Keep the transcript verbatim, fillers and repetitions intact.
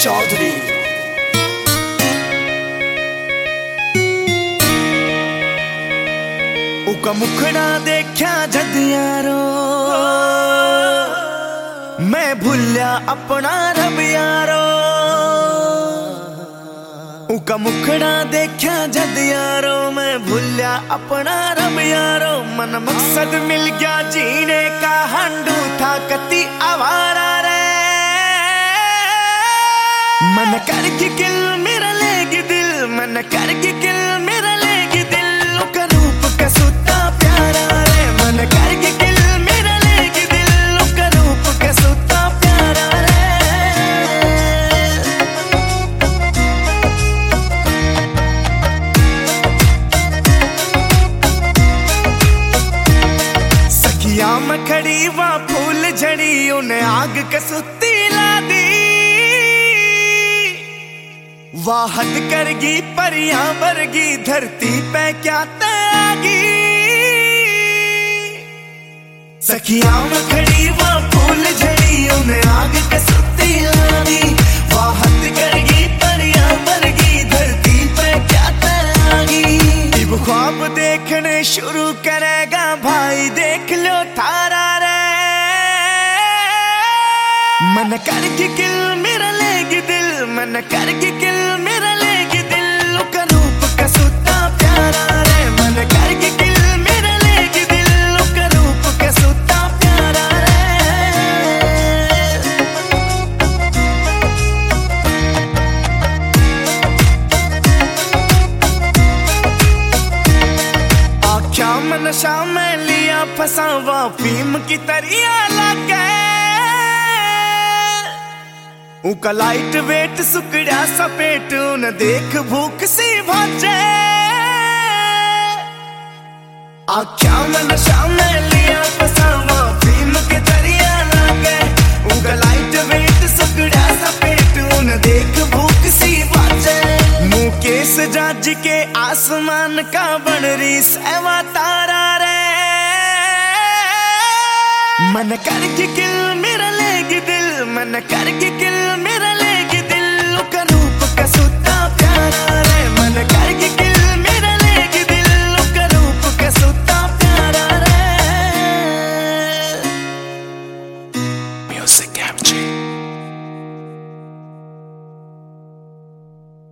चौधरी। उका मुखड़ा देखा जद यारो, मैं भूलिया अपना रब यारो। उका मुखड़ा देखा जद यारो, मैं भूलिया अपना रब यारो। मन मकसद मिल गया जीने का, हंडू था कति आवारा रे। मन कर की किल मेरा लेगी दिल, मन कर की किल मेरा लेगी दिल। उका रूप का सुता प्यारा रे, मन कर की किल मेरा लेगी दिल। उका रूप का सुता प्यारा रे। सखिया में खड़ी वहाँ फूल झड़ी, उन्हें आग कसुती ला दी। वाह हद करगी परियां वर्गी, धरती पे क्या तैगी। सखिया में खड़ी वहाँ फूल झड़ी, उन्हें आग कसुती ला दी। वाह हद करगी परियां वर्गी, धरती पे क्या तैगी। अब ख्वाब देखने शुरू करेगा भाई, देख लो थारा रे। मन कर की किल मेरा लेगी दिल, मन कर की किल मेरा लेगी दिल। उका रूप का सुता प्यारा रे, मन कर की किल मेरा लेगी दिल। उका रूप का सुता प्यारा रे। आख्या में नशा में लिया फसावा, फीम की तरिया लगे। उका लाइट वेट सुकड़ा सपेट, न देख भूख सी भाजे। आख्या में नशा में लिया फसावा, फीम के दरिया लागे। उका लाइट वेट सुकड़ा सपेट, न देख भूख सी भाजे। मुकेश जाज के आसमान का बन रही सेवा तारा रे। मन कर की किल मेरा लेगी दिल, मन कर की किल मेरा लेगी दिल। उका रूप का सुता प्यारा रे, मन कर की